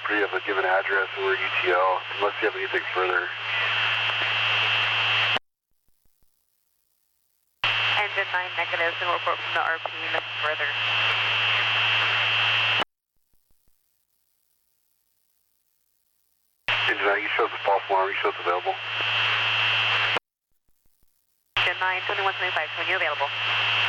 property of a given address or UTL, unless you have anything further. Engine 9 negative, and report from the RP, nothing further. Engine 9, you show the false alarm, you show it's available. Engine 9, 2125, when you available.